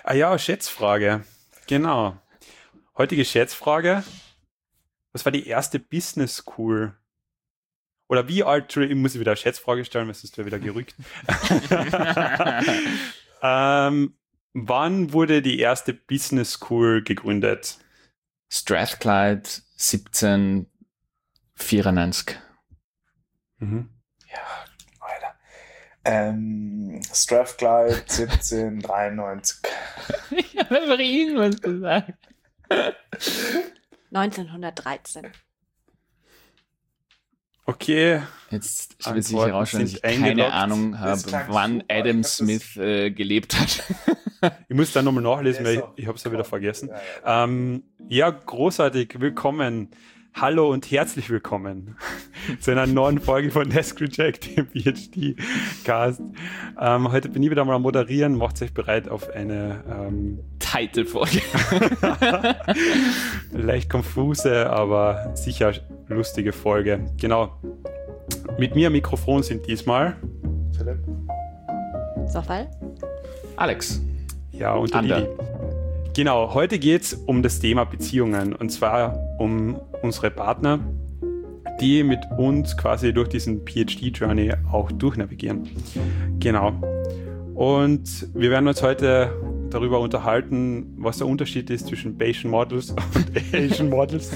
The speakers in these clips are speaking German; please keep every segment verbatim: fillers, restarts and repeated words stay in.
Ah ja, Schätzfrage. Genau. Heutige Schätzfrage. Was war die erste Business School? Oder wie alt, ich muss wieder eine Schätzfrage stellen, weil sonst wäre wieder gerückt. ähm, wann wurde die erste Business School gegründet? Strathclyde siebzehnhundertvierundneunzig. Mhm. Ja, Alter. Ähm, Strathclyde siebzehnhundertdreiundneunzig. Ich habe einfach irgendwas gesagt. neunzehnhundertdreizehn. Okay. Jetzt wird sich Antworten herausstellen, dass sind ich keine eingeloggt. Ahnung habe, Das klang wann super. Ich Adam hab das- Smith äh, gelebt hat. Ich muss dann nochmal nachlesen, Der weil ist ich, auch- ich habe es ja wieder vergessen. Ja, ja. Ähm, ja, großartig. Willkommen. Hallo und herzlich willkommen zu einer neuen Folge von Desk Reject, dem P H D-Cast. Ähm, heute bin ich wieder mal am Moderieren. Macht euch bereit auf eine ähm, Titelfolge. leicht konfuse, aber sicher lustige Folge. Genau. Mit mir am Mikrofon sind diesmal Philipp? Zofall? Alex. ja und der Ander. Didi. Genau, heute geht es um das Thema Beziehungen und zwar um unsere Partner, die mit uns quasi durch diesen P H D-Journey auch durchnavigieren. Genau. Und wir werden uns heute darüber unterhalten, was der Unterschied ist zwischen Bayesian Models und Asian Models.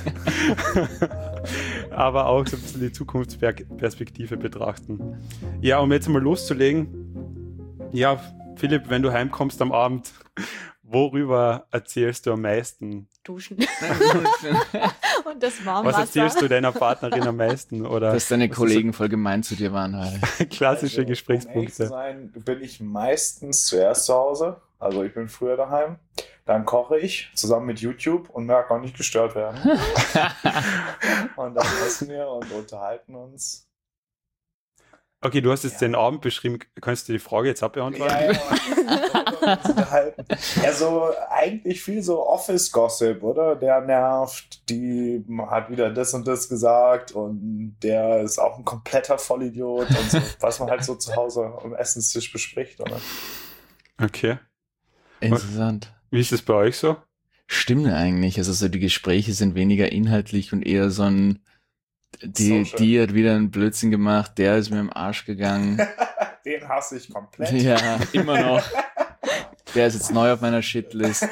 Aber auch so ein bisschen die Zukunftsperspektive betrachten. Ja, um jetzt mal loszulegen. Ja, Philipp, wenn du heimkommst am Abend, worüber erzählst du am meisten? Duschen. Und das Warmwasser. Was erzählst du deiner Partnerin am meisten? Oder Dass deine was Kollegen voll gemein zu dir waren. Halt. ist so klassische Also, um ehrlich zu Gesprächspunkte. sein, bin ich meistens zuerst zu Hause. Also ich bin früher daheim. Dann koche ich zusammen mit YouTube und merke auch nicht gestört werden. Und dann essen wir und unterhalten uns. Okay, du hast jetzt Ja. den Abend beschrieben. Kannst du die Frage jetzt abbeantworten? Ja, ja, uns unterhalten. Ja, so eigentlich viel so Office-Gossip, oder? Der nervt, die hat wieder das und das gesagt und der ist auch ein kompletter Vollidiot und so, was man halt so zu Hause am Essenstisch bespricht, oder? Okay. Interessant. Wie ist es bei euch so? Stimmt eigentlich. Also so die Gespräche sind weniger inhaltlich und eher so ein die, Social. die hat wieder einen Blödsinn gemacht, der ist mir im Arsch gegangen. Den hasse ich komplett. Ja, immer noch. Der ist jetzt neu auf meiner Shitlist.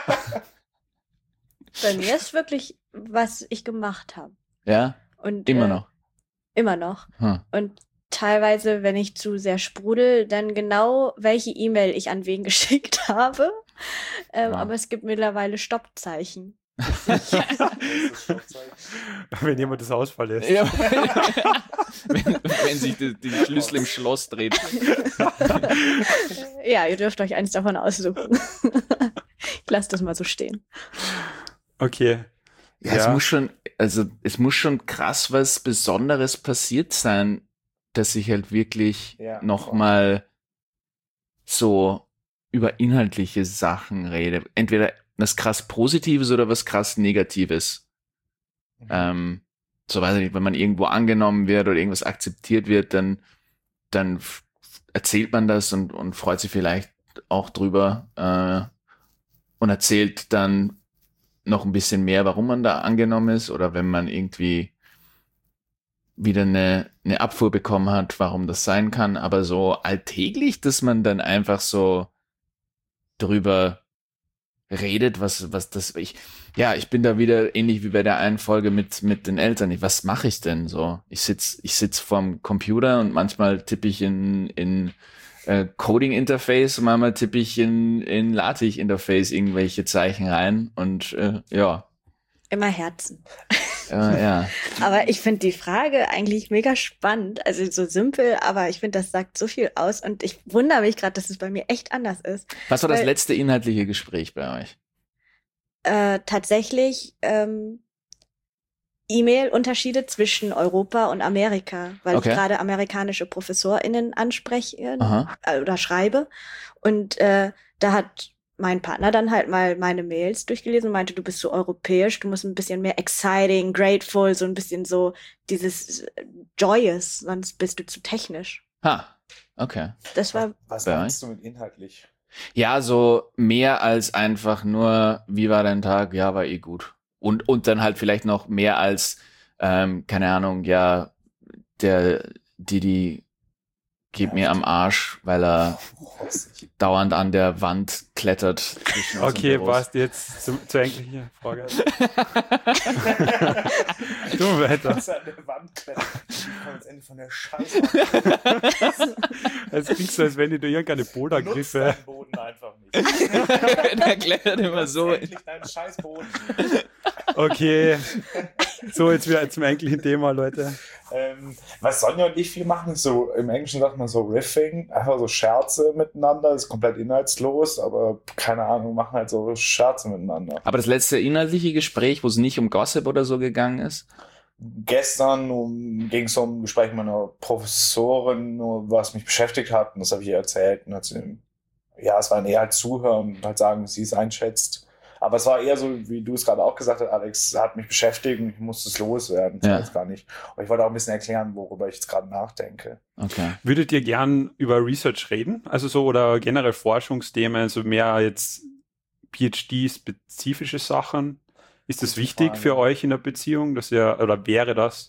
Bei mir ist wirklich, was ich gemacht habe. Ja, Und, immer äh, noch. Immer noch. Hm. Und teilweise, wenn ich zu sehr sprudel, dann genau, welche E-Mail ich an wen geschickt habe. Ähm, Wow. Aber es gibt mittlerweile Stoppzeichen. Das ist schon Zeit. Wenn jemand das Haus verlässt. Ja. wenn, wenn sich die, die Schlüssel im Schloss dreht. Ja, ihr dürft euch eins davon aussuchen. Ich lasse das mal so stehen. Okay. Ja, es muss schon, also es muss schon krass was Besonderes passiert sein, dass ich halt wirklich Ja, nochmal so über inhaltliche Sachen rede. Entweder was krass Positives oder was krass Negatives. Mhm. Ähm, so weiß ich nicht, wenn man irgendwo angenommen wird oder irgendwas akzeptiert wird, dann, dann f- erzählt man das und, und freut sich vielleicht auch drüber äh, und erzählt dann noch ein bisschen mehr, warum man da angenommen ist oder wenn man irgendwie wieder eine, eine Abfuhr bekommen hat, warum das sein kann. Aber so alltäglich, dass man dann einfach so drüber redet, was, was das, ich, ja, ich bin da wieder ähnlich wie bei der einen Folge mit, mit den Eltern. Ich, was mache ich denn so? Ich sitz, ich sitz vorm Computer und manchmal tippe ich in, in äh, Coding-Interface und manchmal tippe ich in, in LaTeX-Interface irgendwelche Zeichen rein und, äh, ja, Immer Herzen. äh, ja. Aber ich finde die Frage eigentlich mega spannend. Also so simpel, aber ich finde, das sagt so viel aus. Und ich wundere mich gerade, dass es bei mir echt anders ist. Was war das Weil- letzte inhaltliche Gespräch bei euch? Äh, tatsächlich ähm, E-Mail-Unterschiede zwischen Europa und Amerika, weil Okay. ich gerade amerikanische ProfessorInnen anspreche Aha. äh, oder schreibe. Und äh, da hat mein Partner dann halt mal meine Mails durchgelesen und meinte, du bist so europäisch, du musst ein bisschen mehr exciting, grateful, so ein bisschen so dieses äh, joyous, sonst bist du zu technisch. Ha, okay. Das war Was Bei meinst du mit inhaltlich? Ja, so mehr als einfach nur, wie war dein Tag? Ja, war eh gut. Und, und dann halt vielleicht noch mehr als, ähm, keine Ahnung, ja, der Didi geht mir am Arsch, weil er dauernd an der Wand klettert. zwischen unseren Okay, Büros. passt jetzt zu, zur eigentlichen Frage. Du weiter. An der Wand klettern. Ich komme jetzt endlich von der Scheiße. Es klingt so, als wenn du irgendeine Nutz Bouldergriffe. deinen Boden einfach nicht. Der klettert immer so. Endlich deinen scheiß Boden. Okay. So, jetzt wieder zum eigentlichen Thema, Leute. Ähm, was Sonja und ich viel machen, ist so, im Englischen sagt man so Riffing, einfach so Scherze miteinander, ist komplett inhaltslos, aber keine Ahnung, machen halt so Scherze miteinander. Aber das letzte inhaltliche Gespräch, wo es nicht um Gossip oder so gegangen ist? Gestern um, ging es um ein Gespräch mit einer Professorin, was mich beschäftigt hat, und das habe ich ihr erzählt. Und hat sie, ja, es war eher halt zuhören und halt sagen, wie sie es einschätzt. Aber es war eher so, wie du es gerade auch gesagt hast, Alex, hat mich beschäftigt und ich musste es loswerden. Das Ja. war jetzt gar nicht. Und ich wollte auch ein bisschen erklären, worüber ich jetzt gerade nachdenke. Okay. Würdet ihr gern über Research reden? Also so, oder generell Forschungsthemen, also mehr jetzt PhD-spezifische Sachen? Ist das Gute wichtig Frage. für euch in der Beziehung? Dass ihr, oder wäre das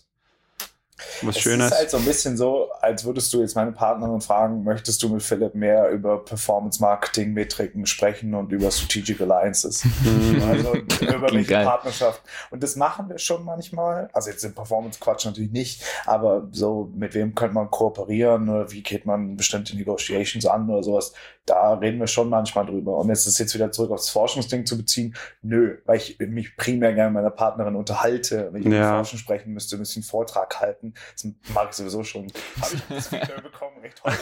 was Es Schönes? ist halt so ein bisschen so, als würdest du jetzt meine Partnerin fragen, möchtest du mit Philipp mehr über Performance-Marketing-Metriken sprechen und über Strategic Alliances? Also über welche geil. Partnerschaft. Und das machen wir schon manchmal. Also jetzt im Performance-Quatsch natürlich nicht, aber so, mit wem könnte man kooperieren oder wie geht man bestimmte Negotiations an oder sowas. Da reden wir schon manchmal drüber. Und jetzt ist jetzt wieder zurück aufs Forschungsding zu beziehen. Nö, weil ich mich primär gerne mit meiner Partnerin unterhalte. Wenn ich Ja. über Forschung sprechen müsste, müsste ich einen Vortrag halten. Das mag ich sowieso schon. Habe ich das Feedback bekommen? Echt toll.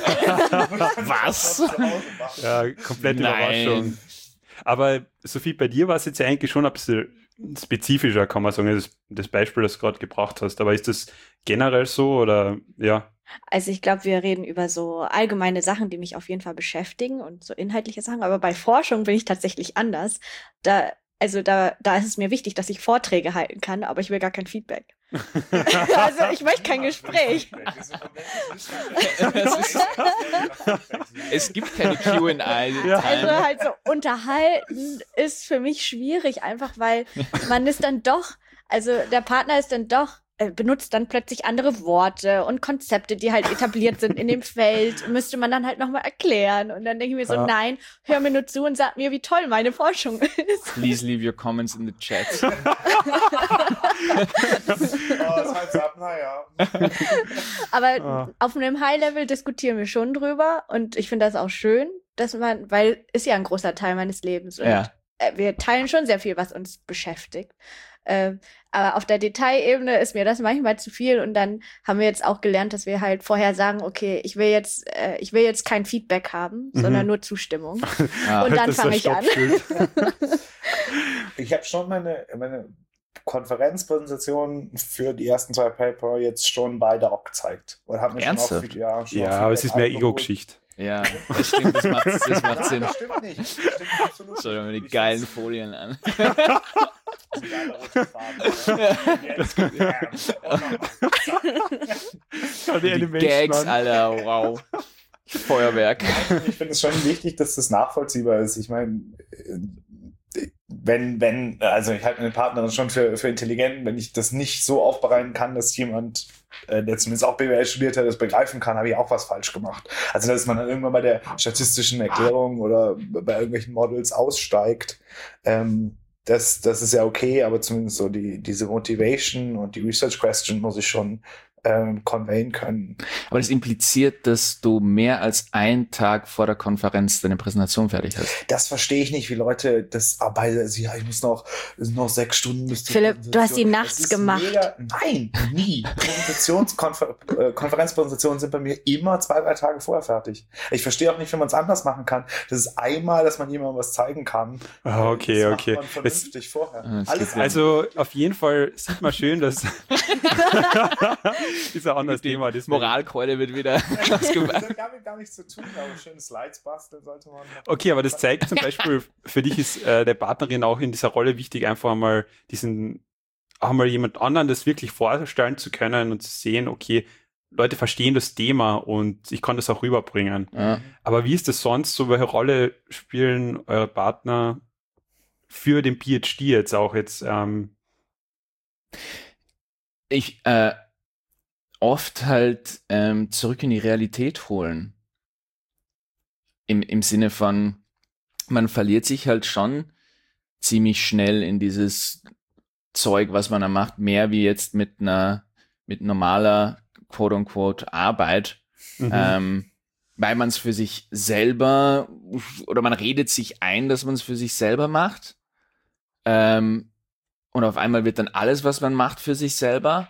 Was? Zu Hause machen. Ja, komplette Nein. Überraschung. Aber Sophie, bei dir war es jetzt ja eigentlich schon ein bisschen spezifischer, kann man sagen, das, das Beispiel, das du gerade gebracht hast. Aber ist das generell so oder ja? Also ich glaube, wir reden über so allgemeine Sachen, die mich auf jeden Fall beschäftigen und so inhaltliche Sachen. Aber bei Forschung bin ich tatsächlich anders. Da, also da, da ist es mir wichtig, dass ich Vorträge halten kann, aber ich will gar kein Feedback. Also ich möchte kein Gespräch. Es gibt keine Q and A. Ja. Also halt so unterhalten ist für mich schwierig, einfach weil man ist dann doch, also der Partner ist dann doch, äh, benutzt dann plötzlich andere Worte und Konzepte, die halt etabliert sind in dem Feld, müsste man dann halt nochmal erklären. Und dann denke ich mir so, Ja. nein, hör mir nur zu und sag mir, wie toll meine Forschung ist. Please leave your comments in the chat. Oh, das heißt ab, naja. Aber Ah. auf einem High-Level diskutieren wir schon drüber und ich finde das auch schön, dass man, weil ist ja ein großer Teil meines Lebens und Ja. äh, wir teilen schon sehr viel, was uns beschäftigt. Ähm, aber auf der Detailebene ist mir das manchmal zu viel und dann haben wir jetzt auch gelernt, dass wir halt vorher sagen, okay, ich will jetzt, äh, ich will jetzt kein Feedback haben, Mhm. sondern nur Zustimmung. Ja. Und dann Das ist fange das ich an. Stoppschild. Ich habe schon meine, meine Konferenzpräsentation für die ersten zwei Paper jetzt schon bei Doc gezeigt. Und hab mir schon auch Ernsthaft? viel- ja, schon Ja, auch aber es ist mehr Feedback Ego-Geschichte. Ja, das stimmt, das macht, das macht Nein, Sinn. das stimmt nicht. Das stimmt absolut Schau dir mal die nicht. geilen Ich Folien an. find's ein geiler roter Faden, oder? Jetzt, bam. Oh, nochmal. Ja, die Die Animation, Gags, Mann. Alter, wow. Feuerwerk. Ich finde es schon wichtig, dass das nachvollziehbar ist. Ich meine, wenn, wenn, also ich halte meine Partnerin schon für, für intelligent, wenn ich das nicht so aufbereiten kann, dass jemand, äh, der zumindest auch B W L studiert hat, das begreifen kann, habe ich auch was falsch gemacht. Also, dass man dann irgendwann bei der statistischen Erklärung oder bei irgendwelchen Models aussteigt, ähm, das, das ist ja okay, aber zumindest so die, diese Motivation und die Research Question muss ich schon ähm, conveyen können. Aber das impliziert, dass du mehr als einen Tag vor der Konferenz deine Präsentation fertig hast. Das verstehe ich nicht, wie Leute das arbeiten. Also, ja, ich muss noch, es sind noch sechs Stunden bis zur Philipp, du hast die Präsentation. nachts Das ist gemacht. Mega, nein, nie. Präsentationskonfer äh, Konferenzpräsentationen sind bei mir immer zwei, drei Tage vorher fertig. Ich verstehe auch nicht, wie man es anders machen kann. Das ist einmal, dass man jemandem was zeigen kann. Ah, okay, das okay. Macht man vernünftig vorher. Ah, das Alles geht ja. Also auf jeden Fall sieht man schön, dass ist ein anderes Thema. deswegen- Moralkeule wird wieder Das ausgepackt. hat damit gar nichts zu tun, aber schöne Slides basteln sollte man. Okay, aber das zeigt zum Beispiel, für dich ist äh, der Partnerin auch in dieser Rolle wichtig, einfach einmal diesen, auch mal jemand anderen das wirklich vorstellen zu können und zu sehen, okay, Leute verstehen das Thema und ich kann das auch rüberbringen. Ja. Aber wie ist das sonst so? Welche Rolle spielen eure Partner für den PhD jetzt auch jetzt? Ähm Ich äh, oft halt ähm, zurück in die Realität holen. Im, im Sinne von, man verliert sich halt schon ziemlich schnell in dieses Zeug, was man da macht, mehr wie jetzt mit einer mit normaler quote-unquote Arbeit, mhm. ähm, weil man es für sich selber oder man redet sich ein, dass man es für sich selber macht, ähm, und auf einmal wird dann alles, was man macht, für sich selber.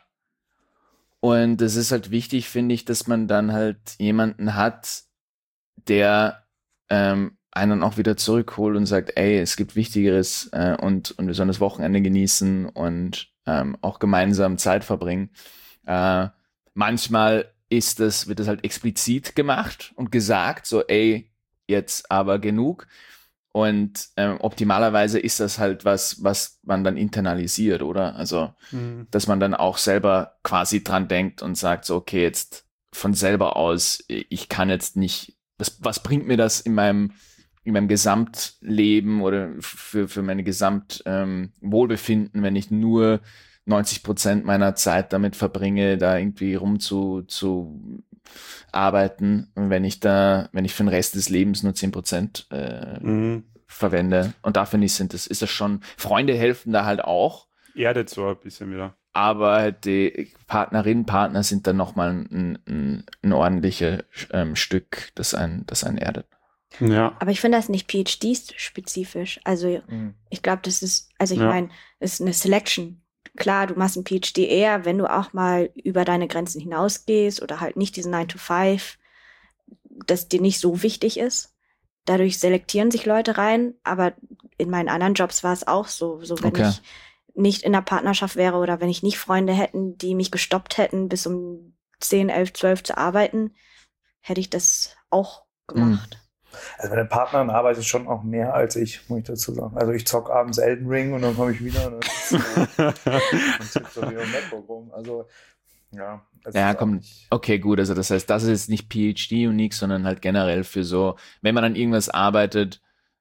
Und es ist halt wichtig, finde ich, dass man dann halt jemanden hat, der ähm, einen auch wieder zurückholt und sagt, ey, es gibt Wichtigeres, äh, und, und wir sollen das Wochenende genießen und ähm, auch gemeinsam Zeit verbringen. Äh, manchmal ist das, wird das halt explizit gemacht und gesagt, so, ey, jetzt aber genug. Und ähm, optimalerweise ist das halt was, was man dann internalisiert, oder? Also, mhm. dass man dann auch selber quasi dran denkt und sagt, so, okay, jetzt von selber aus, ich kann jetzt nicht, was, was bringt mir das in meinem, in meinem Gesamtleben oder für, für meine Gesamtwohlbefinden, ähm, wenn ich nur neunzig Prozent meiner Zeit damit verbringe, da irgendwie rum zu, zu arbeiten, wenn ich da, wenn ich für den Rest des Lebens nur zehn Prozent äh, Mhm. verwende. Und da finde ich, sind das, ist das schon, Freunde helfen da halt auch, Erdet so ein bisschen wieder. aber halt die Partnerinnen, Partner sind dann nochmal ein, ein, ein ordentliches ähm, Stück, das einen, das einen erdet. Ja. Aber ich finde das nicht PhD-spezifisch. Also Mhm. ich glaube, das ist, also ich Ja. meine, es ist eine Selection. Klar, du machst einen PhD eher, wenn du auch mal über deine Grenzen hinausgehst oder halt nicht diesen nine to five, das dir nicht so wichtig ist. Dadurch selektieren sich Leute rein, aber in meinen anderen Jobs war es auch so. So wenn Okay. ich nicht in einer Partnerschaft wäre oder wenn ich nicht Freunde hätten, die mich gestoppt hätten, bis um zehn, elf, zwölf zu arbeiten, hätte ich das auch gemacht. Also meine Partnerin arbeitet schon auch mehr als ich, muss ich dazu sagen. Also ich zock abends Elden Ring und dann komme ich wieder und dann und tippe so wieder im MacBook rum. Also ja. das Ja, ist auch komm, nicht- okay, gut, also das heißt, das ist jetzt nicht PhD unique, sondern halt generell für so, wenn man an irgendwas arbeitet,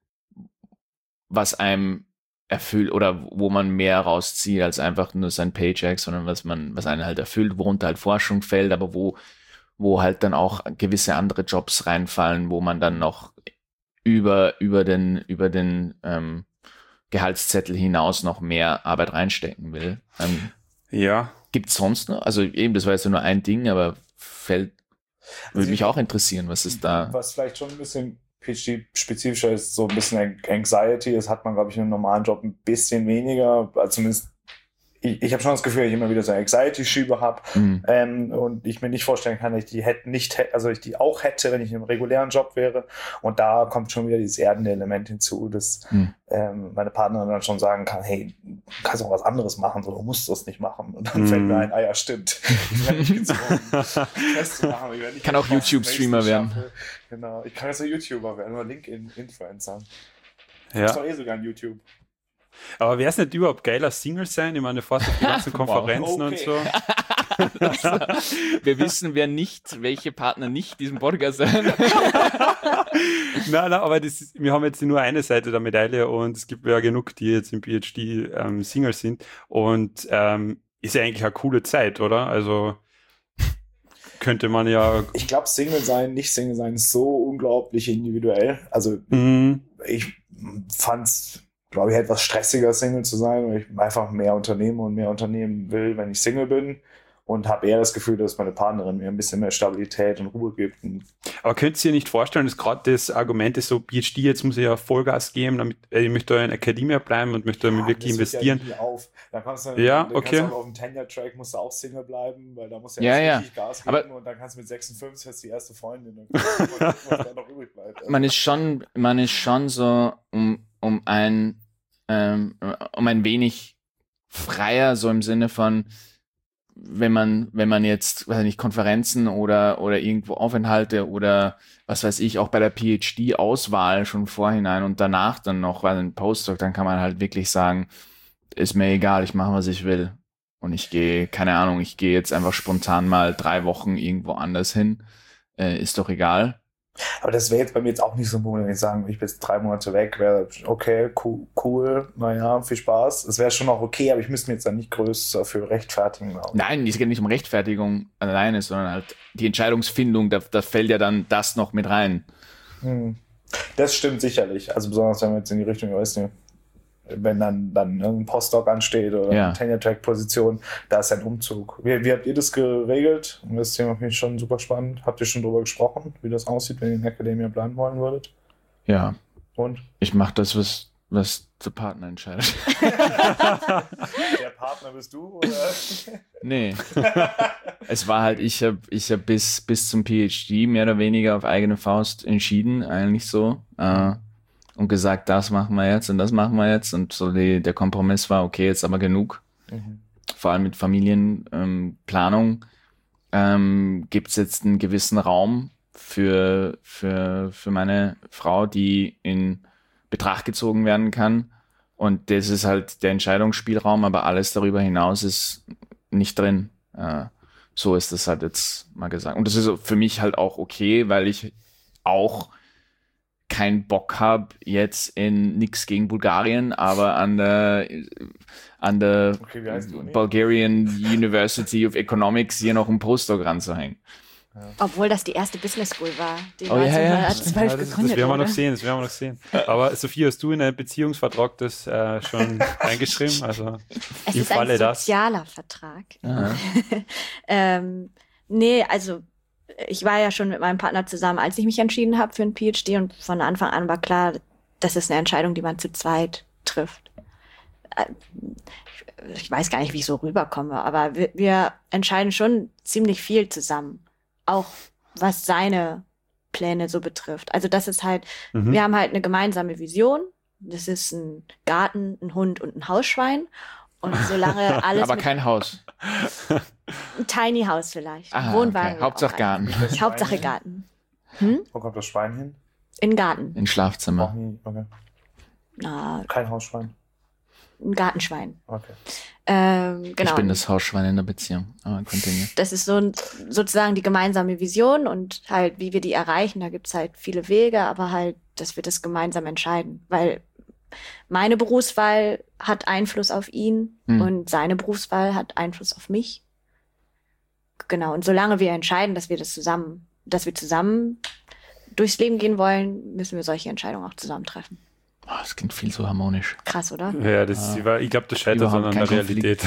was einem erfüllt oder wo man mehr rauszieht als einfach nur sein Paycheck, sondern was man, was einen halt erfüllt, worunter halt Forschung fällt, aber wo, wo halt dann auch gewisse andere Jobs reinfallen, wo man dann noch über, über den, über den ähm, Gehaltszettel hinaus noch mehr Arbeit reinstecken will. Ähm, Ja. Gibt's sonst noch? Also eben, das war jetzt nur ein Ding, aber fällt, würde Also mich ich- auch interessieren, was ist da? Was vielleicht schon ein bisschen PhD-spezifischer ist, so ein bisschen Anxiety. Das hat man, glaube ich, in einem normalen Job ein bisschen weniger. Also zumindest, ich, ich habe schon das Gefühl, dass ich immer wieder so Anxiety-Schübe habe. Hm. Ähm, und ich mir nicht vorstellen kann, dass ich die hätte nicht, hätte, also ich die auch hätte, wenn ich in einem regulären Job wäre. Und da kommt schon wieder dieses erdende Element hinzu, dass Hm. ähm, meine Partnerin dann schon sagen kann, hey, du kannst auch was anderes machen, so, du musst das nicht machen. Und dann Mhm. fällt mir ein, ah ja, stimmt. Ich werde nicht gezwungen, das zu machen. Ich werde nicht Kann auch machen, was ich YouTube-Streamer nächstes werden. schaffe. Genau, ich kann jetzt ein YouTuber werden oder LinkedIn-Influencer. Du Ja. bist doch eh sogar ein YouTube. Aber wäre es nicht überhaupt geiler, Single sein? Ich meine, fast auf die ganzen Wow. Konferenzen und Okay. so. Wir wissen, wer nicht, welche Partner nicht diesen Podcast hören. Nein, nein, aber das ist, wir haben jetzt nur eine Seite der Medaille und es gibt ja genug, die jetzt im PhD ähm, Single sind. Und ähm, ist ja eigentlich eine coole Zeit, oder? Also könnte man ja. Ich glaube, Single sein, nicht Single sein, ist so unglaublich individuell. Also Mh, ich fand's, glaube ich, etwas stressiger, Single zu sein, weil ich einfach mehr unternehme und mehr unternehmen will, wenn ich Single bin. Und habe eher das Gefühl, dass meine Partnerin mir ein bisschen mehr Stabilität und Ruhe gibt. Und aber könnt ihr nicht vorstellen, dass gerade das Argument ist so, PhD, jetzt muss ich ja Vollgas geben, damit äh, ich möchte in der Akademie bleiben und möchte Ja, wirklich das hört ja investieren. nie auf. Da kannst du, Ja, dann okay. kannst du auch auf dem Tenure-Track musst du auch Single bleiben, weil da musst du Ja, erst ja. richtig Gas Aber- geben und dann kannst du mit sechsundfünfzig hast du die erste Freundin. Dann kannst du mal gucken, was da noch übrig bleibt. Also, Man ist schon, man ist schon so um, um ein, ähm, um ein wenig freier, so im Sinne von, wenn man, wenn man jetzt, weiß ich nicht, Konferenzen oder, oder irgendwo Aufenthalte oder was weiß ich, auch bei der PhD-Auswahl schon vorhinein und danach dann noch, weil ein Postdoc, dann kann man halt wirklich sagen, ist mir egal, ich mache, was ich will. und ich gehe, keine Ahnung, ich gehe jetzt einfach spontan mal drei Wochen irgendwo anders hin, äh, ist doch egal. Aber das wäre jetzt bei mir jetzt auch nicht so ein Problem, wenn ich sagen, ich bin jetzt drei Monate weg, wäre okay, cool, cool, naja, viel Spaß. Es wäre schon auch okay, aber ich müsste mir jetzt dann nicht größer für rechtfertigen. Glaube. Nein, es geht nicht um Rechtfertigung alleine, sondern halt die Entscheidungsfindung, da, da fällt ja dann das noch mit rein. Hm. Das stimmt sicherlich. Also besonders, wenn wir jetzt in die Richtung, ich weiß nicht, wenn dann, dann ein Postdoc ansteht oder Ja. eine Tenure-Track-Position, da ist ein Umzug. Wie, wie habt ihr das geregelt? Und das Thema finde ich schon super spannend. Habt ihr schon drüber gesprochen, wie das aussieht, wenn ihr in der Akademie bleiben wollen würdet? Ja, Und? ich mache das, was, was der Partner entscheidet. Der Partner bist du, oder? Nee. Es war halt, ich habe ich hab bis, bis zum PhD mehr oder weniger auf eigene Faust entschieden, eigentlich so. Äh, und gesagt, das machen wir jetzt und das machen wir jetzt. Und so die, der Kompromiss war, okay, jetzt aber genug. Mhm. Vor allem mit Familienplanung ähm, gibt es jetzt einen gewissen Raum für, für, für meine Frau, die in Betracht gezogen werden kann. Und das ist halt der Entscheidungsspielraum, aber alles darüber hinaus ist nicht drin. Äh, so ist das halt jetzt mal gesagt. Und das ist für mich halt auch okay, weil ich auch keinen Bock habe jetzt in nix gegen Bulgarien, aber an der an der Okay, wie heißt die Uni? Bulgarian University of Economics hier noch einen Postdoc ranzuhängen. Obwohl das die erste Business School war, die Oh, ja, ja. neunzehnhundertzwölf Ja, das, das gegründet werden wir wurde. noch sehen, das werden wir noch sehen. Aber Sophie, hast du in einen Beziehungsvertrag das äh, schon eingeschrieben? Also Es im ist Falle ein das. sozialer Vertrag. Aha. ähm, nee, also ich war ja schon mit meinem Partner zusammen, als ich mich entschieden habe für ein PhD und von Anfang an war klar, das ist eine Entscheidung, die man zu zweit trifft. Äh, Ich weiß gar nicht, wie ich so rüberkomme, aber wir, wir entscheiden schon ziemlich viel zusammen. Auch was seine Pläne so betrifft. Also das ist halt, Mhm. wir haben halt eine gemeinsame Vision. Das ist ein Garten, ein Hund und ein Hausschwein. Und solange alles Aber mit kein Haus. ein Tiny House vielleicht. Aha, Wohnwagen. okay. Hauptsache Garten. Das Hauptsache Schwein hin? Garten. Hm? Wo kommt das Schwein hin? In den Garten. In Auch Schlafzimmer. nie. Okay. Na, Kein Hausschwein. ein Gartenschwein. Okay. Ähm, genau. Ich bin das Hausschwein in der Beziehung. Aber continue. Das ist so ein, sozusagen die gemeinsame Vision und halt, wie wir die erreichen. Da gibt's halt viele Wege, aber halt, dass wir das gemeinsam entscheiden. Weil meine Berufswahl hat Einfluss auf ihn Hm. und seine Berufswahl hat Einfluss auf mich. Genau. Und solange wir entscheiden, dass wir das zusammen, dass wir zusammen durchs Leben gehen wollen, müssen wir solche Entscheidungen auch zusammen treffen. Oh, das klingt viel so harmonisch. Krass, oder? Ja, das, Ah. ich glaube, das scheitert Überhaupt an der kein Realität.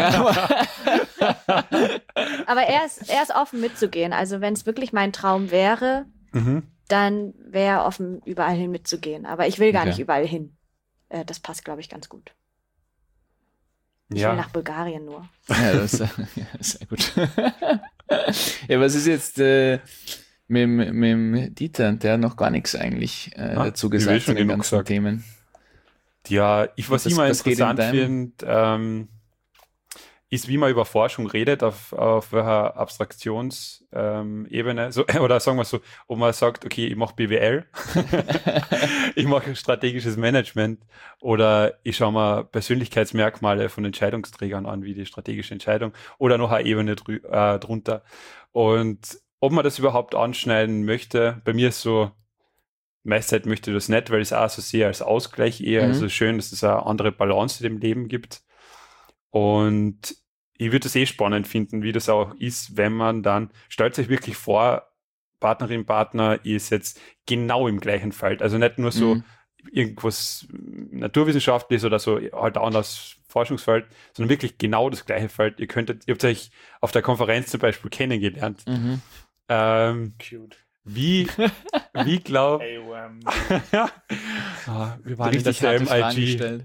Aber er ist, er ist offen mitzugehen. Also wenn es wirklich mein Traum wäre, mhm. dann wäre er offen, überall hin mitzugehen. Aber ich will gar Okay. nicht überall hin. Äh, das passt, glaube ich, ganz gut. Ich will Ja, nach Bulgarien nur. Ja, das ist ja, sehr gut. Ja, was ist jetzt äh, mit, mit, mit Dieter? Der hat noch gar nichts eigentlich äh, Ah, dazu ich will gesagt schon zu den genug ganzen gesagt. Themen. ja ich, was Was- ich mal was geht in interessant deinem- finde, ähm, ist, wie man über Forschung redet, auf, auf welcher Abstraktionsebene, ähm, Ebene. so, oder sagen wir so, ob man sagt, okay, ich mache B W L, ich mache strategisches Management oder ich schaue mir Persönlichkeitsmerkmale von Entscheidungsträgern an, wie die strategische Entscheidung oder noch eine Ebene drü äh, drunter. Und ob man das überhaupt anschneiden möchte, bei mir ist so, meiste Zeit möchte ich das nicht, weil ich es auch so sehe als Ausgleich eher. Mhm. Also schön, dass es eine andere Balance in dem Leben gibt. Und ich würde es eh spannend finden, wie das auch ist, wenn man dann, stellt sich wirklich vor, Partnerin, Partner ist jetzt genau im gleichen Feld. Also nicht nur so Mhm. irgendwas Naturwissenschaftliches oder so, halt ein anderes Forschungsfeld, sondern wirklich genau das gleiche Feld. Ihr könntet, ihr habt euch auf der Konferenz zum Beispiel kennengelernt. Mhm. Ähm, Cute. wie, wie glaub, Hey, um, ah, wir waren in Richtig harte derselben Fragen I G. gestellt.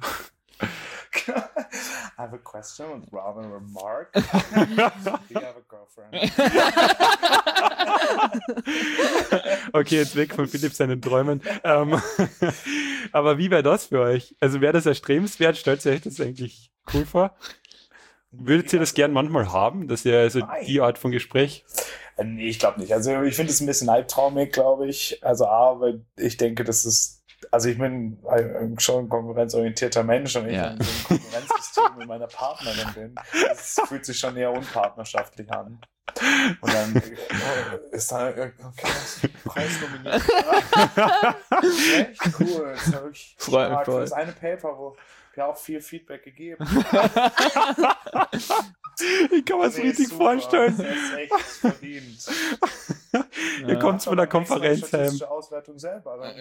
I have a question with Robin or Mark. Do you have a girlfriend? Okay, jetzt weg von Philipp seinen Träumen. Ähm, aber wie wäre das für euch? Also wäre das erstrebenswert? Stellt ihr euch das eigentlich cool vor? Würdet ihr das gern manchmal haben, dass ihr also Nein. die Art von Gespräch? Äh, Nee, ich glaube nicht. Also ich finde es ein bisschen albtraumig, glaube ich. Also A, weil ich denke, das ist also ich bin schon ein konkurrenzorientierter Mensch und wenn Ja. ich in so einem Konkurrenzsystem mit meiner Partnerin bin, das fühlt sich schon eher unpartnerschaftlich an. Und dann oh, ist da, okay, Preis nominiert. Echt cool. Das ist ja wirklich Freut mich stark. voll. Das eine Paper, wo wir auch viel Feedback gegeben. Ich kann mir das Nee, richtig super. vorstellen. Das ist echt verdient. Ihr kommt von der Aber nächstes Mal Konferenz heim. statistische Auswertung selber. Dann.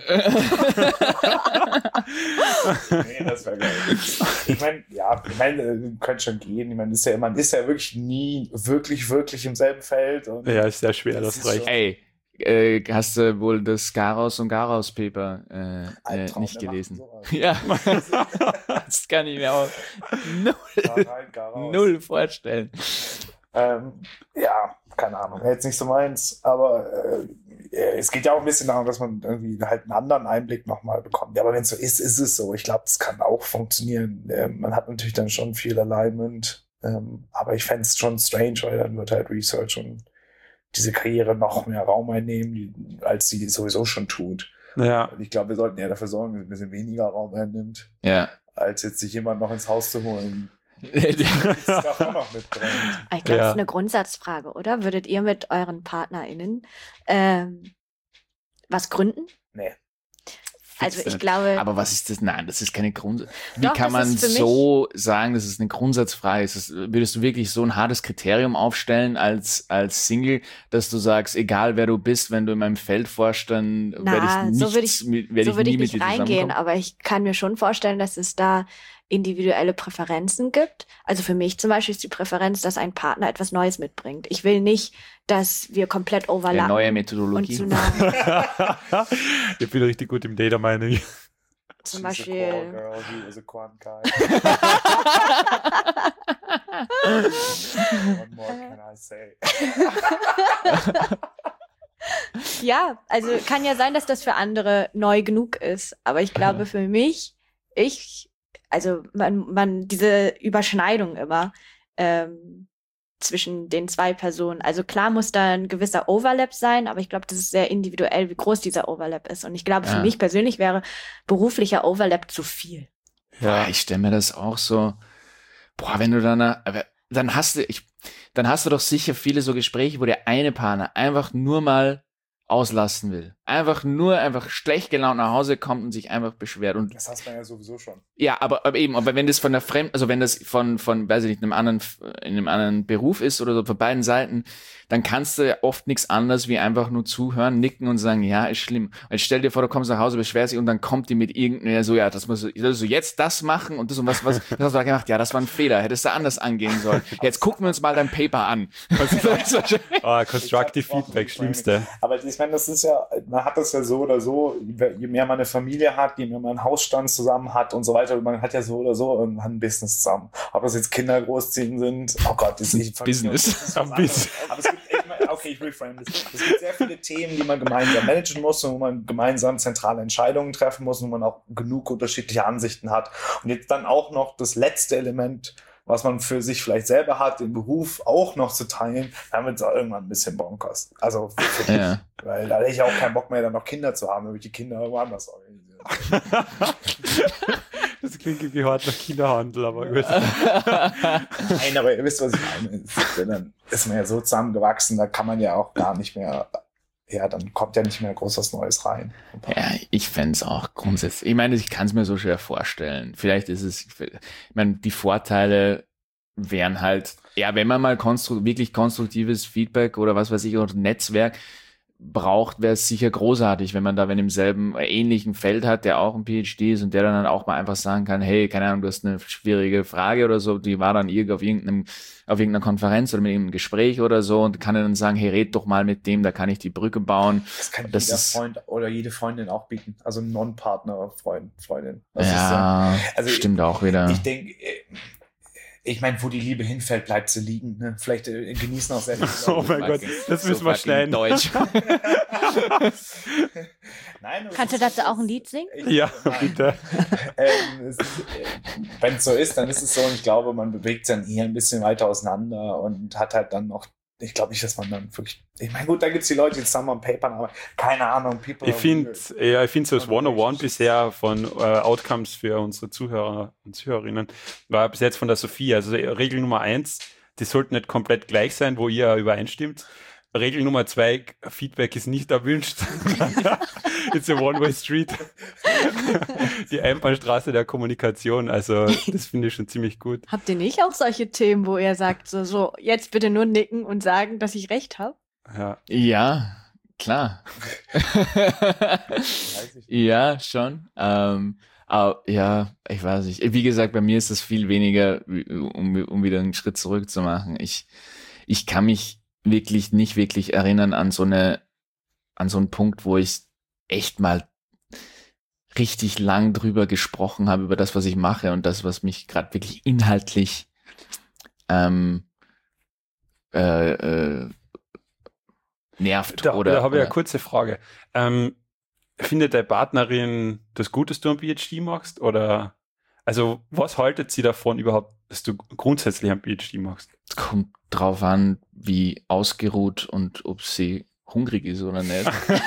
Nee, das wäre geil. Ich meine, ja, ich meine, könnte schon gehen. Ich meine, ist ja, man ist ja wirklich nie wirklich, wirklich im selben Feld. Und Ja, ist sehr schwer, das ist recht. schon- Ey, äh, hast du wohl das Garaus und Garaus Paper äh, äh, Albtraum, nicht wir gelesen? machen sowas. Ja, das kann ich mir auch null, Gar rein, gar raus. null vorstellen. Ähm, ja, keine Ahnung, wäre jetzt nicht so meins, aber äh, es geht ja auch ein bisschen darum, dass man irgendwie halt einen anderen Einblick nochmal bekommt. Ja, aber wenn es so ist, ist es so. Ich glaube, das kann auch funktionieren. Ähm, man hat natürlich dann schon viel Alignment, ähm, aber ich fände es schon strange, weil dann wird halt Research und diese Karriere noch mehr Raum einnehmen, die, als sie sowieso schon tut. Ja, Und ich glaube, wir sollten eher dafür sorgen, dass es ein bisschen weniger Raum einnimmt, Ja. als jetzt sich jemand noch ins Haus zu holen, das davon noch mitbringt. Ich glaube, Ja. das ist eine Grundsatzfrage, oder? Würdet ihr mit euren PartnerInnen ähm, was gründen? Nee. Also ich nicht. glaube, Aber was ist das? Nein, das ist keine Grundsatz. Wie Doch, kann das man ist für mich- so sagen, dass es eine Grundsatzfrage ist? Das, würdest du wirklich so ein hartes Kriterium aufstellen als, als Single, dass du sagst, egal wer du bist, wenn du in meinem Feld forschst, dann Na, werde ich nicht, so würde ich- mit, werde so ich würde nie ich mit nicht dir reingehen, zusammenkommen. aber ich kann mir schon vorstellen, dass es da individuelle Präferenzen gibt. Also für mich zum Beispiel ist die Präferenz, dass ein Partner etwas Neues mitbringt. Ich will nicht, dass wir komplett Eine overlappen neue und Methodologie. zu nah, ich bin richtig gut im Data Mining. zum She's a Beispiel core girl, he is a quant guy. What more can I say? Ja, also kann ja sein, dass das für andere neu genug ist. Aber ich glaube, Ja. für mich, ich, also man, man, diese Überschneidung immer ähm, zwischen den zwei Personen. Also klar muss da ein gewisser Overlap sein, aber ich glaube, das ist sehr individuell, wie groß dieser Overlap ist. Und ich glaube, für Ja. mich persönlich wäre beruflicher Overlap zu viel. Ja, ich stelle mir das auch so, boah, wenn du dann, aber dann hast du, ich, dann hast du doch sicher viele so Gespräche, wo der eine Partner einfach nur mal auslassen will. Einfach nur, einfach schlecht gelaunt nach Hause kommt und sich einfach beschwert. Und Das hast man ja sowieso schon. ja, aber, aber eben, aber wenn das von der Fremd, also wenn das von, von, weiß ich nicht, einem anderen, in einem anderen Beruf ist oder so, von beiden Seiten, dann kannst du ja oft nichts anderes wie einfach nur zuhören, nicken und sagen, ja, ist schlimm. Und jetzt stell dir vor, du kommst nach Hause, beschwerst dich und dann kommt die mit irgendeiner so, ja, das musst du, sollst du jetzt das machen und das und was, was, was hast du da gemacht? Ja, das war ein Fehler, hättest du anders angehen sollen. Jetzt gucken wir uns mal dein Paper an. Ah, Constructive Feedback, Schlimmste. Aber ich meine, das ist ja, man hat das ja so oder so, je mehr man eine Familie hat, je mehr man einen Hausstand zusammen hat und so weiter, man hat ja so oder so irgendwann ein Business zusammen. Ob das jetzt Kinder großziehen sind, oh Gott, das ist Business. Das ist was anderes. Aber es gibt, ich meine, okay, ich reframe das. Es gibt sehr viele Themen, die man gemeinsam managen muss und wo man gemeinsam zentrale Entscheidungen treffen muss und wo man auch genug unterschiedliche Ansichten hat. Und jetzt dann auch noch das letzte Element, was man für sich vielleicht selber hat, den Beruf auch noch zu teilen, dann wird es auch irgendwann ein bisschen bonkers. Also für mich, Ja. weil da hätte ich auch keinen Bock mehr, dann noch Kinder zu haben, wenn ich die Kinder irgendwo anders organisieren. Das klingt wie hart nach Kinderhandel, aber gut. Nein, aber ihr wisst, was ich meine. Dann ist man ja so zusammengewachsen, da kann man ja auch gar nicht mehr, ja, dann kommt ja nicht mehr groß was Neues rein. Ja, ich fänd's auch grundsätzlich. Ich meine, ich kann es mir so schwer vorstellen. Vielleicht ist es, ich meine, die Vorteile wären halt, ja, wenn man mal konstru- wirklich konstruktives Feedback oder was weiß ich, oder Netzwerk braucht, wäre es sicher großartig, wenn man da wenn im selben äh, ähnlichen Feld hat, der auch ein PhD ist und der dann auch mal einfach sagen kann, hey, keine Ahnung, du hast eine schwierige Frage oder so, die war dann irgend auf irgendeinem auf irgendeiner Konferenz oder mit irgendeinem Gespräch oder so und kann dann sagen, hey, red doch mal mit dem, da kann ich die Brücke bauen. Das kann Das jeder ist- Freund oder jede Freundin auch bieten. Also Non-Partner-Freund, Freundin. Das Ja, ist, äh, also stimmt auch wieder. Ich denke, ich meine, wo die Liebe hinfällt, bleibt sie liegen. Ne? Vielleicht äh, genießen auch sehr viele Oh Leute. mein Gott, das müssen wir fucking schneiden. Deutsch. Nein, das Kannst du ist- dazu auch ein Lied singen? Ich- Ja, nein. bitte. ähm, es- äh, Wenn es so ist, dann ist es so und ich glaube, man bewegt sich dann eher ein bisschen weiter auseinander und hat halt dann noch ich glaube nicht, dass man dann wirklich, ich meine, gut, da gibt's die Leute, die zusammen am Paper, aber keine Ahnung, people. Ich finde, ja, ich finde so das hunderteins bisher von äh, Outcomes für unsere Zuhörer und Zuhörerinnen war bis jetzt von der Sophie, also Regel Nummer eins, die sollten nicht komplett gleich sein, wo ihr übereinstimmt. Regel Nummer zwei, Feedback ist nicht erwünscht. It's a one-way street. Die Einbahnstraße der Kommunikation, also das finde ich schon ziemlich gut. Habt ihr nicht auch solche Themen, wo ihr sagt, so, so jetzt bitte nur nicken und sagen, dass ich recht habe? Ja. Ja, klar. Ja, schon. Ähm, aber ja, ich weiß nicht. Wie gesagt, bei mir ist das viel weniger, um, um wieder einen Schritt zurück zu machen. Ich, ich kann mich wirklich nicht wirklich erinnern an so eine, an so einen Punkt, wo ich echt mal richtig lang drüber gesprochen habe, über das, was ich mache und das, was mich gerade wirklich inhaltlich ähm, äh, äh, nervt. Da, oder, da habe ich oder, eine kurze Frage. Ähm, findet deine Partnerin das gut, dass du ein PhD machst? Oder, also, was haltet sie davon überhaupt, dass du grundsätzlich ein PhD machst? Es kommt drauf an, wie ausgeruht und ob sie hungrig ist oder nicht.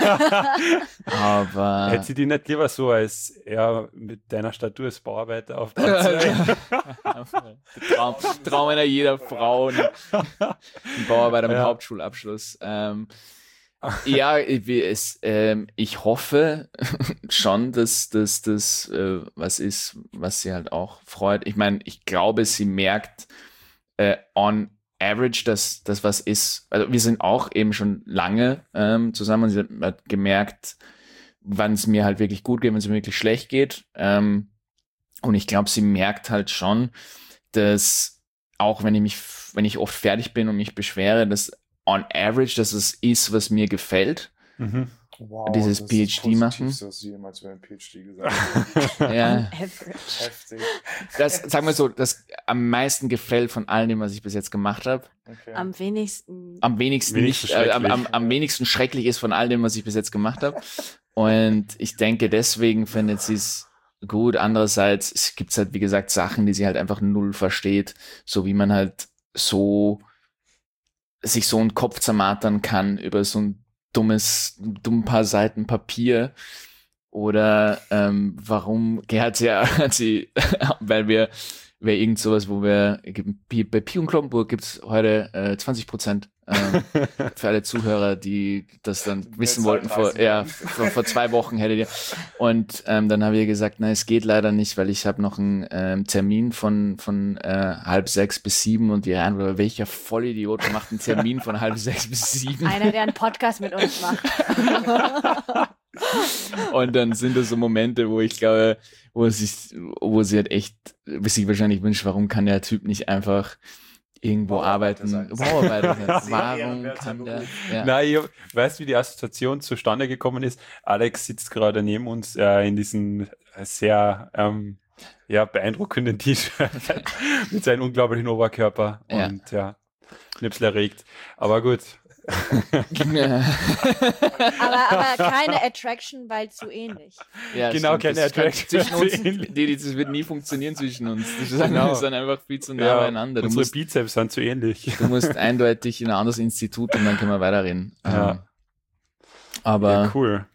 Aber hätte sie die nicht lieber so als eher mit deiner Statur als Bauarbeiter auf der Zeit? Traum, Traum einer jeder Frau, ein Bauarbeiter mit Ja. Hauptschulabschluss. Ähm, ja, ich, es, ähm, ich hoffe schon, dass das dass, äh, was ist, was sie halt auch freut. Ich meine, ich glaube, sie merkt äh, on average, dass das was ist. Also wir sind auch eben schon lange ähm, zusammen und sie hat gemerkt, wann es mir halt wirklich gut geht, wenn es mir wirklich schlecht geht. Ähm, und ich glaube, sie merkt halt schon, dass auch wenn ich mich, wenn ich oft fertig bin und mich beschwere, dass on average, dass es ist, was mir gefällt. Mhm. Wow, dieses das PhD ist das machen. Positivste, was sie jemals über ein PhD gesagt haben. Ja, Average. Heftig. das, sagen wir so, das am meisten gefällt von all dem, was ich bis jetzt gemacht habe. Okay. Am wenigsten. Am wenigsten Wenigstens nicht, äh, am, am, schrecklich. am wenigsten schrecklich ist von all dem, was ich bis jetzt gemacht habe. Und ich denke, deswegen findet sie es gut. Andererseits es gibt halt, wie gesagt, Sachen, die sie halt einfach null versteht, so wie man halt so sich so einen Kopf zermartern kann über so ein dummes, dumm paar Seiten Papier. Oder ähm, warum hat sie, hat sie weil wir, wäre irgend sowas, wo wir, bei Pi und Kloppenburg gibt's heute äh, zwanzig Prozent ähm, für alle Zuhörer, die das dann wissen wollten. Vor, ja, vor, vor zwei Wochen hättet ihr. Und ähm, dann habe ich gesagt, nein, es geht leider nicht, weil ich habe noch einen ähm, Termin von von äh, halb sechs bis sieben und die rein, oder welcher Vollidiot macht einen Termin von halb sechs bis sieben? Einer, der einen Podcast mit uns macht. Und dann sind das so Momente, wo ich glaube, wo sich, wo sie halt echt, bis sich wahrscheinlich wünscht, warum kann der Typ nicht einfach irgendwo Bauarbeiter arbeiten? sein. Bauarbeiter sein. Sehr Warum ehrenwerter kann der? Beruf. Ja. Nein, ich weißt du, wie die Assoziation zustande gekommen ist? Alex sitzt gerade neben uns äh, in diesem sehr ähm, ja, beeindruckenden T-Shirt mit seinem unglaublichen Oberkörper Ja. und ja, Schnipsel erregt. Aber gut. Aber, aber keine Attraction, weil zu ähnlich. Ja, Genau, stimmt. keine Das kann Attraction. zwischen uns, die, die, das wird nie funktionieren zwischen uns. Das ist, Genau. das ist dann einfach viel zu nah Ja, beieinander. Du unsere musst, Bizeps sind zu ähnlich. du musst eindeutig in ein anderes Institut und dann können wir weiterreden. Ja. Ähm, aber Ja, cool.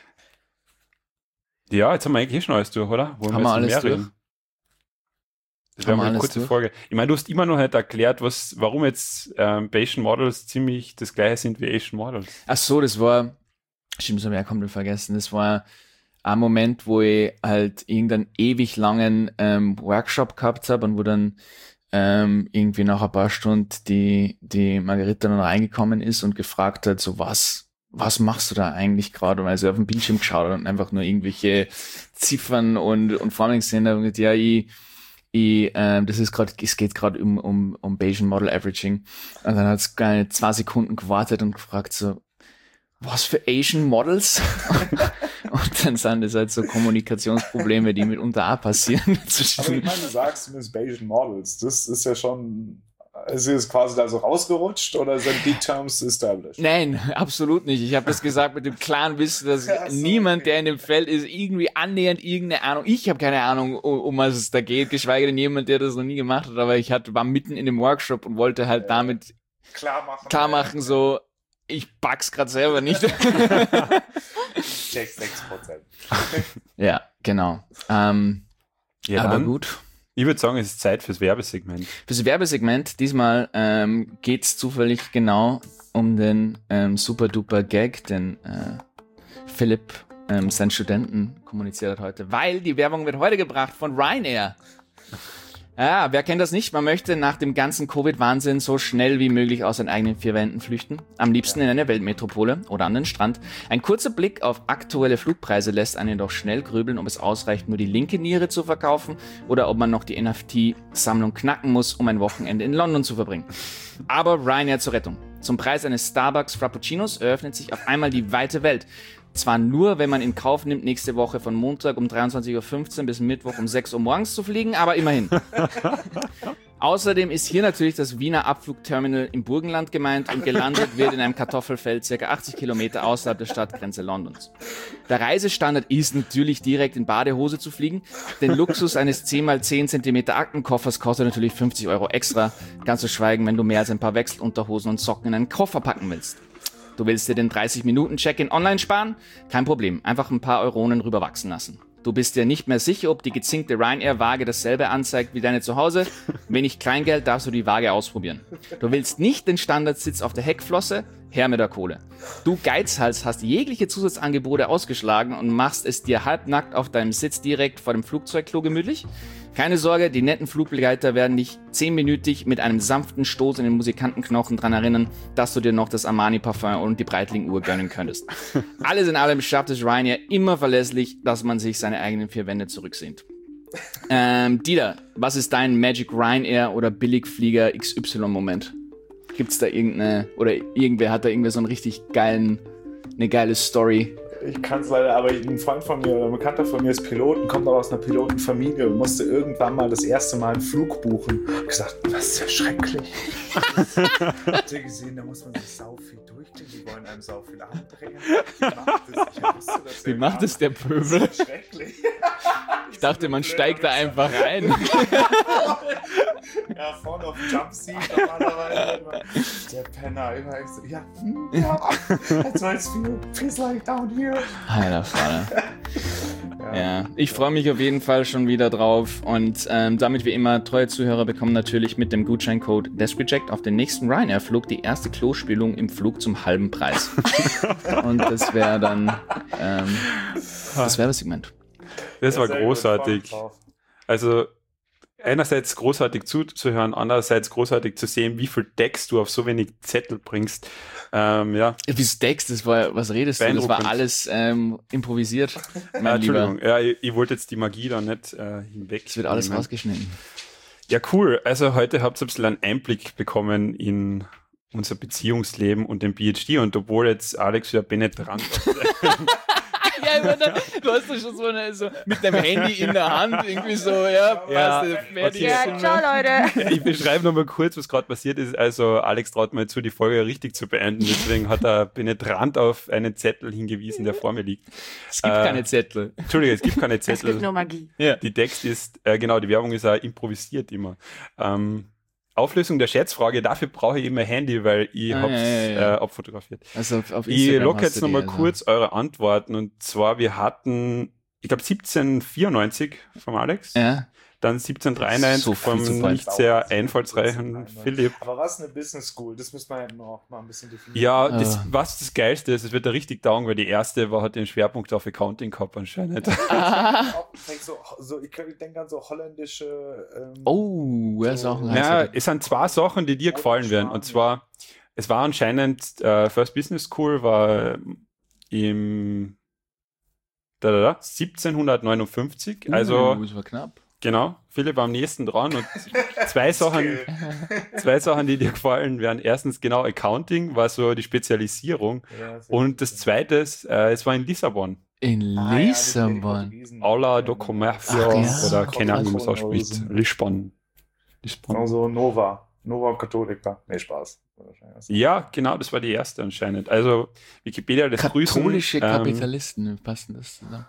Ja, jetzt haben wir eigentlich eh schon alles durch, oder? Wollen Haben wir jetzt alles mehr durch? reden? Das Haben wäre wir mal eine alles kurze durch? Folge. Ich meine, du hast immer noch nicht erklärt, was, warum jetzt ähm, Bayesian Models ziemlich das gleiche sind wie Asian Models. ach so, das war, stimmt, das habe ich ja komplett vergessen. Das war ein Moment, wo ich halt irgendeinen ewig langen ähm, Workshop gehabt habe und wo dann ähm, irgendwie nach ein paar Stunden die, die Margarita dann reingekommen ist und gefragt hat, so was, was machst du da eigentlich gerade? Und also auf den Bildschirm geschaut und einfach nur irgendwelche Ziffern und, und Formeln gesehen habe und gesagt, ja, ich, ich, ähm, das ist gerade, es geht gerade um, um, um Bayesian Model Averaging. Und dann hat es keine zwei Sekunden gewartet und gefragt so, was für Asian Models? Und dann sind das halt so Kommunikationsprobleme, die mitunter auch passieren. Aber ich zwischen meine, du sagst zumindest Bayesian Models. Das ist ja schon, ist es quasi da so rausgerutscht oder sind die Terms established? Nein, absolut nicht. Ich habe das gesagt mit dem klaren Wissen, dass Ach so, niemand, okay. der in dem Feld ist, irgendwie annähernd irgendeine Ahnung. Ich habe keine Ahnung, um, um was es da geht, geschweige denn jemand, der das noch nie gemacht hat. Aber ich hatte, war mitten in dem Workshop und wollte halt damit klar machen. klar machen, so, ich pack's gerade selber nicht. sechs Prozent. Ja, genau. Ähm, Ja, aber dann, gut. ich würde sagen, es ist Zeit fürs Werbesegment. Fürs Werbesegment, diesmal ähm, geht's zufällig genau um den ähm, super-duper Gag, den äh, Philipp ähm, seinen Studenten kommuniziert hat heute, weil die Werbung wird heute gebracht von Ryanair. Ja, wer kennt das nicht? Man möchte nach dem ganzen Covid-Wahnsinn so schnell wie möglich aus seinen eigenen vier Wänden flüchten. Am liebsten in eine Weltmetropole oder an den Strand. Ein kurzer Blick auf aktuelle Flugpreise lässt einen doch schnell grübeln, ob es ausreicht, nur die linke Niere zu verkaufen oder ob man noch die N F T-Sammlung knacken muss, um ein Wochenende in London zu verbringen. Aber Ryanair zur Rettung. Zum Preis eines Starbucks Frappuccinos eröffnet sich auf einmal die weite Welt. Zwar nur, wenn man in Kauf nimmt, nächste Woche von Montag um dreiundzwanzig Uhr fünfzehn bis Mittwoch um sechs Uhr morgens zu fliegen, aber immerhin. Außerdem ist hier natürlich das Wiener Abflugterminal im Burgenland gemeint und gelandet wird in einem Kartoffelfeld circa achtzig Kilometer außerhalb der Stadtgrenze Londons. Der Reisestandard ist natürlich direkt in Badehose zu fliegen. Den Luxus eines zehn mal zehn Zentimeter Aktenkoffers kostet natürlich fünfzig Euro extra, ganz zu schweigen, wenn du mehr als ein paar Wechselunterhosen und Socken in einen Koffer packen willst. Du willst dir den dreißig Minuten Check-in online sparen? Kein Problem, einfach ein paar Euronen rüber wachsen lassen. Du bist dir nicht mehr sicher, ob die gezinkte Ryanair-Waage dasselbe anzeigt wie deine zu Hause? Wenig Kleingeld, darfst du die Waage ausprobieren. Du willst nicht den Standardsitz auf der Heckflosse? Her mit der Kohle. Du Geizhals hast jegliche Zusatzangebote ausgeschlagen und machst es dir halbnackt auf deinem Sitz direkt vor dem Flugzeugklo gemütlich? Keine Sorge, die netten Flugbegleiter werden dich zehnminütig mit einem sanften Stoß in den Musikantenknochen dran erinnern, dass du dir noch das Armani-Parfum und die Breitling-Uhr gönnen könntest. Alles in allem schafft es Ryanair immer verlässlich, dass man sich seine eigenen vier Wände zurücksehnt. Ähm, Dieter, was ist dein Magic Ryanair oder Billigflieger X Y-Moment? Gibt's da irgendeine, oder irgendwer hat da irgendwie so einen richtig geilen, eine geile Story? Ich kann es leider, aber ein Freund von mir oder ein Bekannter von mir ist Piloten, kommt auch aus einer Pilotenfamilie und musste irgendwann mal das erste Mal einen Flug buchen. Ich hab gesagt, was ist ja schrecklich. Habt ihr gesehen, da muss man sich sau viel durchgehen, die wollen einem sau viel andrehen. Wie macht das? Ich wusste, dass Wie macht es der Pöbel? Das ist schrecklich. Ich dachte, man steigt da einfach rein. Ja, vorne auf dem Jumpseat normalerweise. Der Penner immer so, ja, hm, ja, that's why it's feel, feels like down here. Alter Vater. Ja, Ja, ich freue mich auf jeden Fall schon wieder drauf und ähm, damit wie immer, treue Zuhörer bekommen natürlich mit dem Gutscheincode DeskReject auf den nächsten Ryanair-Flug die erste Klospülung im Flug zum halben Preis. Und das wäre dann ähm, das Werbesegment. Das war sehr gut, großartig. freu mich drauf. Also einerseits großartig zuzuhören, andererseits großartig zu sehen, wie viel Text du auf so wenig Zettel bringst. Ähm, ja, Wie Steaks, das war, was redest du? Das war Beeindruckend. alles ähm, improvisiert, mein äh, Lieber. Entschuldigung, ja, ich, ich wollte jetzt die Magie da nicht äh, hinweg. Es wird alles nehmen. rausgeschnitten. Ja, cool. Also heute habt ihr ein bisschen einen Einblick bekommen in unser Beziehungsleben und den P H D und obwohl jetzt Alex wieder penetrant Ja, ich meine, du hast doch schon so, eine, so mit dem Handy in der Hand irgendwie so, ja, Ja, passt, fertig. okay. Ja, ciao, Leute. Ich beschreibe nochmal kurz, was gerade passiert ist. Also Alex traut mir zu, die Folge richtig zu beenden. Deswegen hat er penetrant auf einen Zettel hingewiesen, der vor mir liegt. Es gibt Äh, keine Zettel. Entschuldige, es gibt keine Es gibt Zettel. nur Magie. Ja. Die Text ist, äh, genau, die Werbung ist auch improvisiert immer. Ähm, Auflösung der Schätzfrage, dafür brauche ich immer Handy, weil ich Ah, hab's ja, ja, ja. Äh, abfotografiert. Also auf, auf Ich Instagram locke hast jetzt du die, nochmal also. kurz eure Antworten und zwar, wir hatten, ich glaube siebzehnhundertvierundneunzig vom Alex, Ja. dann siebzehnhundertdreiundneunzig So viel vom zu bald. nicht sehr einfallsreichen Philipp. Aber was eine Business School? Das müssen wir ja noch mal ein bisschen definieren. Ja, das, Ah. was das Geilste ist, es wird da richtig taugen, weil die erste war, hat den Schwerpunkt auf Accounting gehabt anscheinend. Auch, denk so, so, ich, ich denke an so holländische. Ähm, Oh, er ist auch ein Ja, heißer. es sind zwei Sachen, die dir gefallen werden. Und zwar, es war anscheinend, äh, First Business School war im da, da, da, siebzehnhundertneunundfünfzig. Also, Uh, das war knapp. genau, Philipp war am nächsten dran. Und zwei Sachen, zwei Sachen, die dir gefallen werden. Erstens, genau, Accounting war so die Spezialisierung. Ja, sehr Und gut. das zweite, äh, es war in Lissabon. In Ah, ja, die Lissabon. Portugiesen. Aula do Comércio Ach ja. oder keine Ahnung, wie man es ausspricht. Lissabon. Lissabon. Also Nova. Nova Catholica. Nee, Spaß. Ja, genau, das war die erste anscheinend. Also Wikipedia lässt grüßen. Katholische ähm, Kapitalisten, wie passen das zusammen?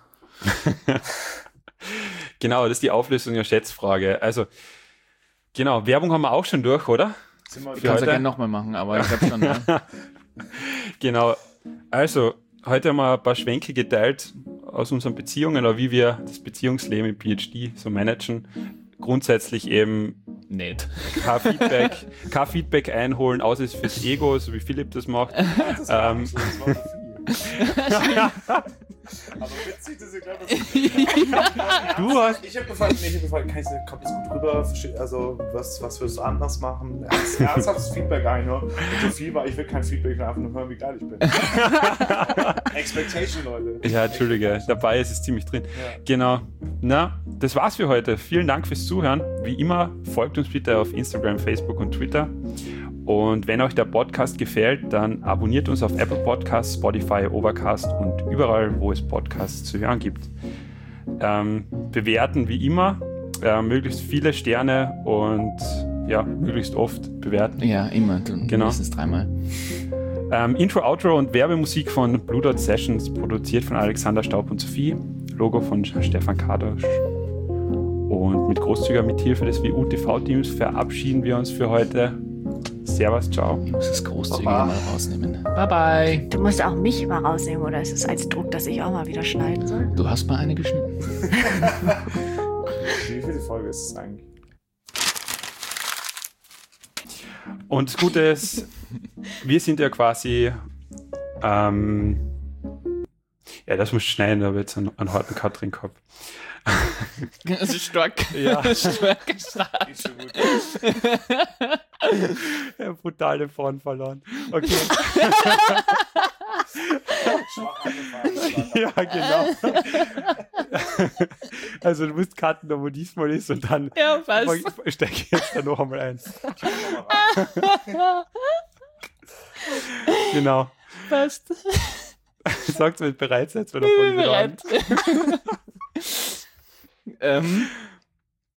Genau, das ist die Auflösung der Schätzfrage. Also, genau, Werbung haben wir auch schon durch, oder? Sind wir Ich Für kann es heute? ja gerne nochmal machen, aber ich glaube schon, ja. Genau. Also, heute haben wir ein paar Schwenke geteilt aus unseren Beziehungen, oder wie wir das Beziehungsleben im P H D so managen. Grundsätzlich eben Nicht. kein Feedback, kein Feedback einholen, außer es fürs Ego, so wie Philipp das macht. Das war Ähm. nicht so, das war so viel. Aber witzig, dass ich glaube, das Du hast- Ich habe gefragt, nee, ich hab gefragt, kann ich, kommt das gut rüber? Verste- Also, was, was würdest du anders machen? Ernst, ernsthaftes Feedback einhören. Und so viel war, ich will kein Feedback, ich will einfach nur hören, wie geil ich bin. Expectation, Leute. Ja, Entschuldige, dabei ist es ziemlich drin. Ja. Genau. Na, das war's für heute. Vielen Dank fürs Zuhören. Wie immer, folgt uns bitte auf Instagram, Facebook und Twitter. Und wenn euch der Podcast gefällt, dann abonniert uns auf Apple Podcasts, Spotify, Overcast und überall, wo es Podcasts zu hören gibt. Ähm, bewerten wie immer, äh, möglichst viele Sterne und ja, möglichst oft bewerten. Ja, immer. Genau. Mindestens dreimal. Ähm, Intro, Outro und Werbemusik von Blue Dot Sessions, produziert von Alexander Staub und Sophie. Logo von Stefan Kadosch. Und mit großzügiger Mithilfe des W U T V-Teams verabschieden wir uns für heute. Servus, ciao. Ich muss das Großzügige Baba. mal rausnehmen. Bye bye. Du musst auch mich mal rausnehmen, oder ist es als Druck, dass ich auch mal wieder schneiden soll? Du hast mal eine geschnitten. Wie viele Folge ist es eigentlich? Und das Gute ist, wir sind ja quasi, ähm, ja, das muss ich schneiden, da habe ich jetzt einen, einen harten Cut drin gehabt. Das ist stark. Ja. Stark gesagt. Nicht so gut. Ja, brutal den Faden verloren. Okay. Schwach angefangen. Ja, genau. Also du musst cutten, da wo diesmal ist und dann Ja, was? stecke ich jetzt da noch einmal ein. Genau. Passt. Sagt, wenn ihr bereit seid, wenn ihr Folge wieder an. Bereit. ähm,